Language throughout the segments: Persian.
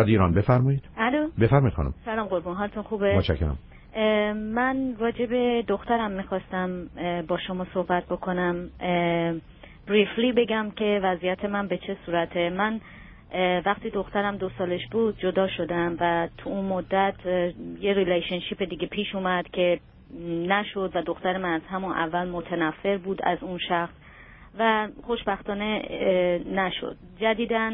رادیو ایران، بفرمایید. الو، بفرمایید خانم. سلام قربان، حالتون خوبه؟ متشکرم. من راجع به دخترم میخواستم با شما صحبت بکنم. بریفلی بگم که وضعیت من به چه صورته. من وقتی دخترم 2 سالش بود جدا شدم و تو اون مدت یه ریلیشنشیپ دیگه پیش اومد که نشد و دختر من از همون اول متنفر بود از اون شخص و خوشبختانه نشد. جدیداً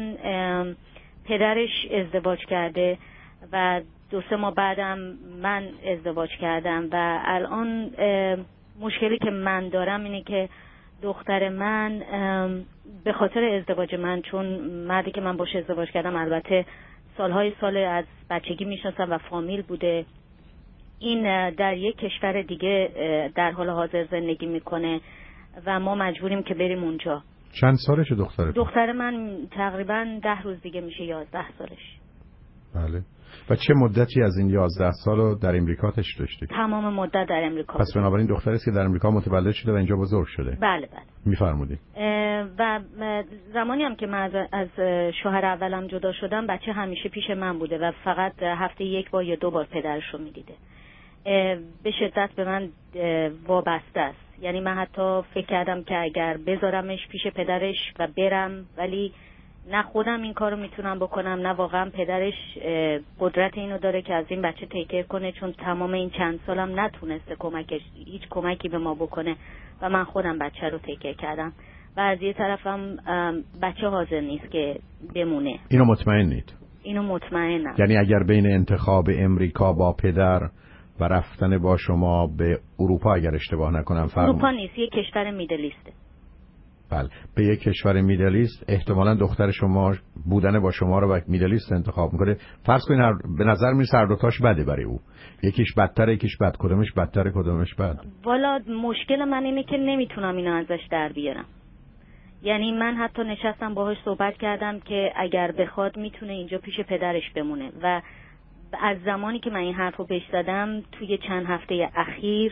پدرش ازدواج کرده و 2-3 ماه بعدم من ازدواج کردم و الان مشکلی که من دارم اینه که دختر من به خاطر ازدواج من، چون مردی که من باش ازدواج کردم البته سال از بچگی میشناسم و فامیل بوده، این در یک کشور دیگه در حال حاضر زندگی میکنه و ما مجبوریم که بریم اونجا. چند سالشه دخترت؟ دختر من تقریبا 10 روز دیگه میشه 11 سالش. بله. و چه مدتی از این 11 سال رو در امریکا داشتی؟ تمام مدت در امریکا. پس بنابراین دختری است که در امریکا متولد شده و اینجا بزرگ شده. بله بله. میفرمودید. و زمانی هم که من از شوهر اولم جدا شدم بچه همیشه پیش من بوده و فقط هفته 1 بار یا 2 بار پدرش رو میدیده. به شدت به من وابسته است. یعنی من حتی فکر کردم که اگر بذارمش پیش پدرش و برم، ولی نه خودم این کارو میتونم بکنم نه واقعا پدرش قدرت اینو داره که از این بچه تیکر کنه، چون تمام این چند سالم نتونسته هیچ کمکی به ما بکنه و من خودم بچه رو تیکر کردم و از یه طرفم بچه حاضر نیست که بمونه. اینو مطمئنید؟ اینو مطمئنم. یعنی اگر بین انتخاب امریکا با پدر و رفتن با شما به اروپا، اگر اشتباه نکنم اروپا نیست، یک کشور میدلیسته. بله، به یک کشور میدلیست احتمالاً دختر شما بودن با شما رو و میدلیست انتخاب میکنه. فرض کنین به نظر میرسه هر دوتاش بده برای او، یکیش بدتره یکیش بد، کدومش بدتره کدومش بد؟ والا مشکل من اینه که نمیتونم اینو ازش در بیارم. یعنی من حتی نشستم باهاش صحبت کردم که اگر بخواد میتونه اینجا پیش پدرش بمونه و از زمانی که من این حرفو بهش زدم توی چند هفته اخیر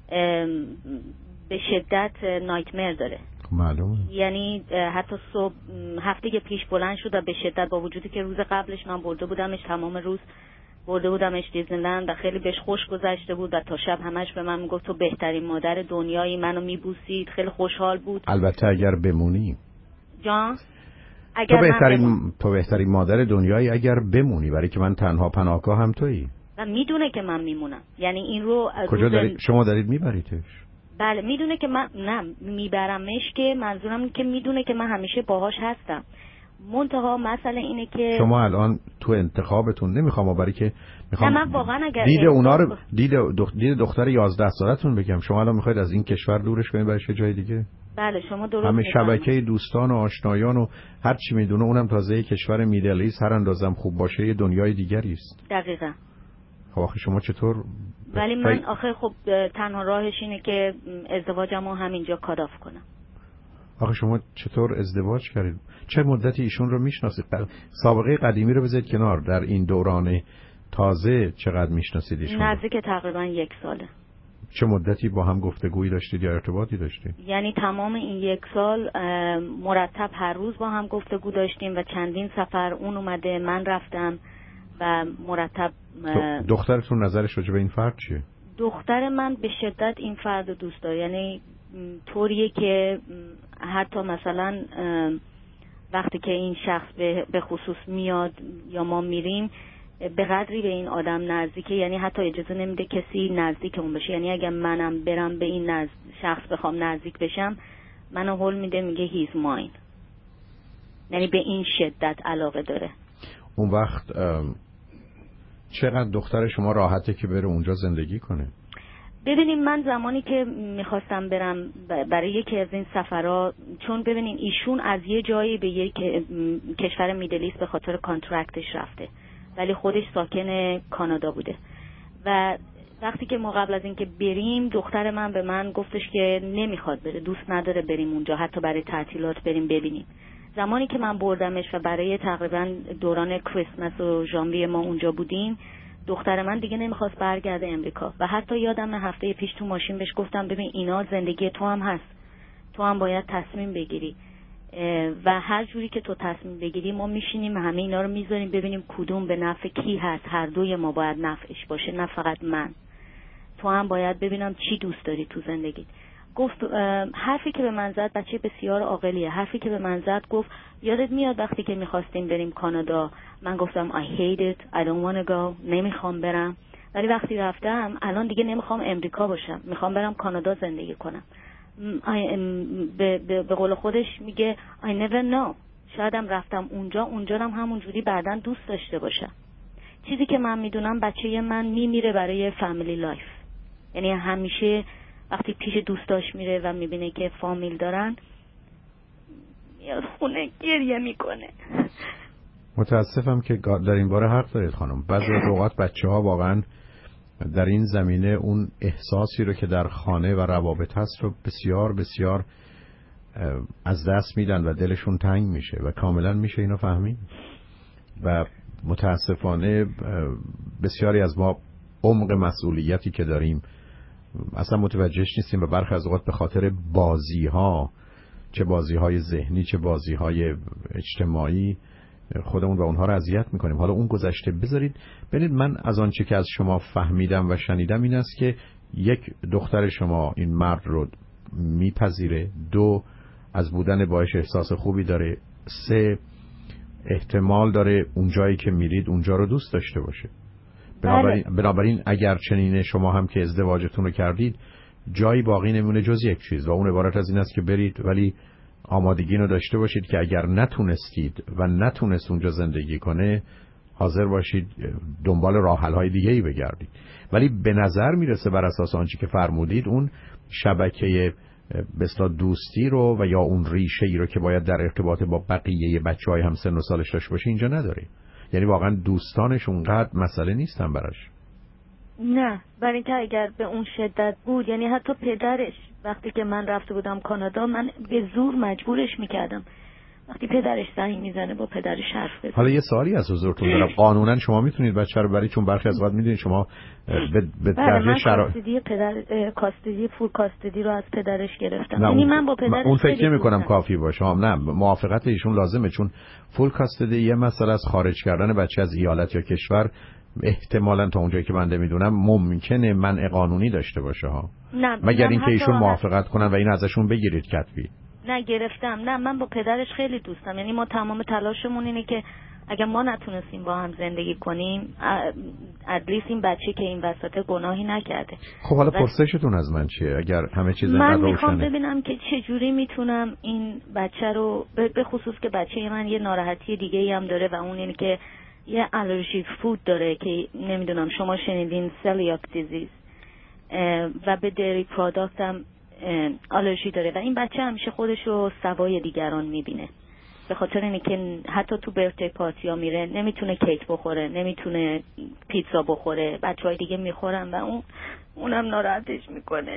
به شدت نایتمر داره. معلومه. یعنی حتی صبح هفته پیش بلند شد و به شدت، با وجودی که روز قبلش من برده بودمش تمام روز برده بودمش دیزنیلند و خیلی بهش خوش گذشته بود و تا شب همش به من میگفت تو بهترین مادر دنیایی، منو میبوسید، خیلی خوشحال بود. البته اگر بمونی جان، اگر تو بهترین مادر دنیایی اگر بمونی، برای که من تنها پناهگاه هم تویی و میدونه که من میمونم. یعنی این رو کجا شما دارید میبریدش؟ بله میدونه که من میبرمش، که منظورم که میدونه که من همیشه باهاش هستم. منتها مسئله اینه که شما الان تو انتخابتون نمیخوام، برای که میخوام من واقعا اگر دید اونا رو دید دختر 11 سالتون بگم، شما الان میخواید از این کشور دورش کنید برای یه جای دیگه؟ بله شما درست همه میفهمید. شبکه دوستان و آشنایان و هر چی میدونه، اونم تازه یک کشور میدلیست، هر اندازم خوب باشه یه دنیای دیگری است. دقیقاً. خب آخه شما چطور؟ ولی من آخه خب تنها راهش اینه که ازدواجمو همینجا کاداف کنم. آخه شما چطور ازدواج کردید؟ چه مدتی ایشون رو میشناسید؟ سابقه قدیمی رو بذارید کنار، در این دوران تازه چقدر میشناسید ایشون؟ نزدیک تقریبا 1 ساله. چه مدتی با هم گفتگویی داشتید یا ارتباطی داشتید؟ یعنی تمام این 1 سال مرتب هر روز با هم گفتگو داشتیم و چندین سفر اون اومده من رفتم و مرتب. دخترتون نظرش راجع به این فرد چیه؟ دختر من به شدت این فرد رو دوست داره. یعنی طوریه که حتی مثلا وقتی که این شخص به خصوص میاد یا ما میریم به قدری به این آدم نزدیکه، یعنی حتی اجازه نمیده کسی نزدیک اون بشه. یعنی اگر منم برم به این شخص بخوام نزدیک بشم منو هول میده، میگه هیز ماین. یعنی به این شدت علاقه داره. اون وقت چقدر دختر شما راحته که بره اونجا زندگی کنه؟ ببینیم من زمانی که میخواستم برم برای یکی از این سفرها، چون ببینیم ایشون از یه جایی به یک کشور میدلیست به خاطر کانترکتش رفته، ولی خودش ساکن کانادا بوده و وقتی که ما قبل از اینکه بریم دختر من به من گفتش که نمیخواد بره، دوست نداره بریم اونجا، حتی برای تعطیلات بریم ببینیم. زمانی که من بردمش و برای تقریبا دوران کریسمس و ژانویه ما اونجا بودیم، دختر من دیگه نمیخواست برگرده امریکا و حتی یادم هفته پیش تو ماشین بهش گفتم ببین اینا زندگی تو هم هست، تو هم باید تصمیم بگیری. و هر جوری که تو تصمیم بگیری ما میشینیم همه اینا رو میذاریم ببینیم کدوم به نفع کی هست. هر دوی ما باید نفعش باشه، نه فقط من. تو هم باید ببینم چی دوست داری تو زندگیت. گفت حرفی که به من زد، بچه بسیار عاقلیه، حرفی که به من زد گفت یادت میاد وقتی که میخواستیم بریم کانادا من گفتم I hate it, I don't want to go، نمیخوام برم، ولی وقتی رفتم الان دیگه نمیخوام امریکا باشم، میخوام برم کانادا زندگی کنم. به قول خودش میگه I never know، شایدم رفتم اونجا هم همونجوری بعداً دوست داشته باشم. چیزی که من میدونم بچه من میمیره برای فامیلی لایف، یعنی همیشه وقتی پیش دوستاش میره و میبینه که فامیل دارن میاد خونه گریه میکنه. متاسفم که در این باره حق دارید خانم. بعضی از اوقات بچه‌ها واقعا در این زمینه اون احساسی رو که در خانه و روابط هست رو بسیار بسیار از دست میدن و دلشون تنگ میشه و کاملا میشه اینو فهمید. و متاسفانه بسیاری از ما عمق مسئولیتی که داریم اصلا متوجهش نیستیم و برخی از اوقات به خاطر بازی‌ها، چه بازی‌های ذهنی چه بازی‌های اجتماعی، خودمون و اونها رو اذیت میکنیم. حالا اون گذشته بذارید. ببینید من از آنچه که از شما فهمیدم و شنیدم این است که یک، دختر شما این مرد رو میپذیره، 2 از بودن باش احساس خوبی داره، 3 احتمال داره اون جایی که میرید اونجا رو دوست داشته باشه. بنابراین اگر چنینه شما هم که ازدواجتون رو کردید جایی باقی نمونه جز یک چیز و اون عبارت از این است که برید، ولی آمادگی رو داشته باشید که اگر نتونستید و نتونست اونجا زندگی کنه حاضر باشید دنبال راه حل های دیگه ای بگردید. ولی به نظر میرسه بر اساس آنچه که فرمودید اون شبکه به اصطلاح دوستی رو و یا اون ریشه ای رو که باید در ارتباط با بقیه بچهای هم سن و سالش داشته باشه اینجا نداره. یعنی واقعا دوستانش اونقدر مسئله نیستن براش. نه، برای اینکه اگر به اون شدت بود، یعنی حتی پدرش وقتی که من رفته بودم کانادا من به زور مجبورش میکردم. وقتی پدرش زنگ میزنه با پدرش حرف بزنه. حالا یه سوالی از حضورتون دارم، قانونا شما میتونید بچه رو برید؟ چون برخی از وقت میدونید شما به درجه کاستدی کاستدی فول کاستدی رو از پدرش گرفتم. یعنی من با پدرش اون فکر نمی‌کنم کافی باشه. نه، موافقت ایشون لازمه، چون فول کاستدی یه مسئله از خارج کردن بچه از ایالت یا کشور احتمالاً تا اونجایی که بنده میدونم ممکنه منع قانونی داشته باشه ها، مگر اینکه ایشون موافقت کنن و این ازشون بگیرید کتبی. نه گرفتم. نه، من با پدرش خیلی دوستم، یعنی ما تمام تلاشمون اینه که اگر ما نتونستیم با هم زندگی کنیم اتلیست این بچه که این وسط گناهی نکرده. خب حالا پرسشتون از من چیه؟ اگر همه چیز من میخوام ببینم که چجوری میتونم این بچه رو، به خصوص که بچه من یه ناراحتی دیگه ای هم داره و اون اینه که یه آلرژی فود داره که نمیدونم شما شنیدین، سلیاک دیزیز، و به دیری پروداکت هم آلرژی داره و این بچه همیشه خودش رو سوای دیگران میبینه. به خاطر اینه که حتی تو برثدی پارتی ها میره نمیتونه کیک بخوره، نمیتونه پیتزا بخوره، بچهای دیگه میخورن و اونم ناراحتش میکنه.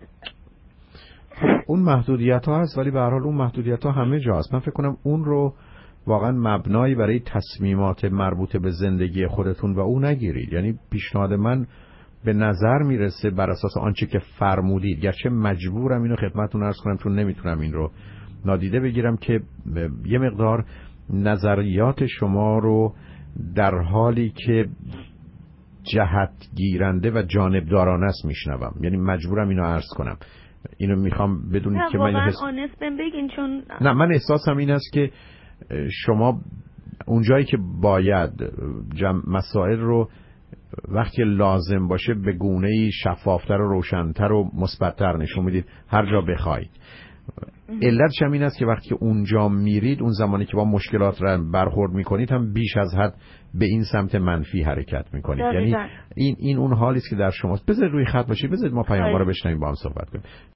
خب اون محدودیت ها هست، ولی به هر حال اون محدودیت ها همه جا هست. من فکر کنم اون رو واقعا مبنایی برای تصمیمات مربوط به زندگی خودتون و او نگیرید. یعنی پیشنهاد من به نظر میرسه بر اساس آنچه که فرمودید، گرچه مجبورم اینو خدمتتون عرض کنم چون نمیتونم این رو نادیده بگیرم، که یه مقدار نظریات شما رو در حالی که جهت گیرنده و جانبدارانه است میشنوم. یعنی مجبورم اینو عرض کنم. اینو میخوام بدونید که من بگین چون نه، من احساسم این است که شما اونجایی که باید مسائل رو وقتی لازم باشه به گونه‌ای شفافتر و روشن‌تر و مثبت‌تر نشون میدید هر جا بخواید. علتش هم این است که وقتی اونجا میرید اون زمانی که با مشکلات رو برخورد میکنید هم بیش از حد به این سمت منفی حرکت میکنید. یعنی این اون حالی است که در شماست. بذارید روی خط باشید، بذارید ما پیام‌ها رو بشنویم با هم صحبت کنیم.